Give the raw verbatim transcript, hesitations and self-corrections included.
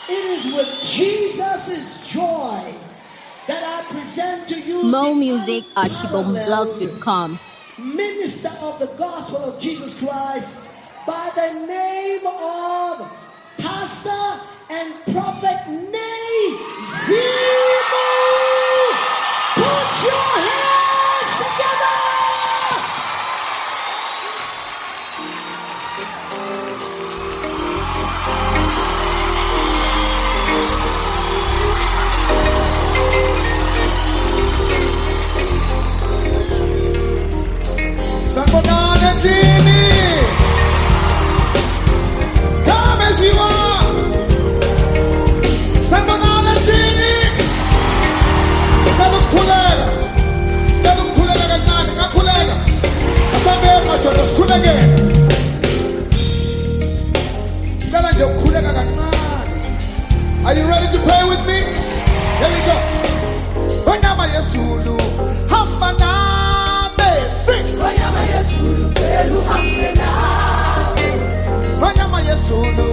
It is with Jesus' joy that I present to you More music at shibom blog dot com. Minister of the gospel of Jesus Christ by the name of Pastor and Prophet Nay Zimo. Put your hands together. Sangonana Jimmy, come as you are. Sangonana Jimmy, kalu kulega, kalu kulega gana, kalu kulega. Asabe macho dos kulega. Kala jo kulega gana. Are you ready to pray with me? Here we go. Wanyama Yesulu, Hambana. Sing. Vanyama Yesulu, Velu Hamdena. Vanyama Yesulu,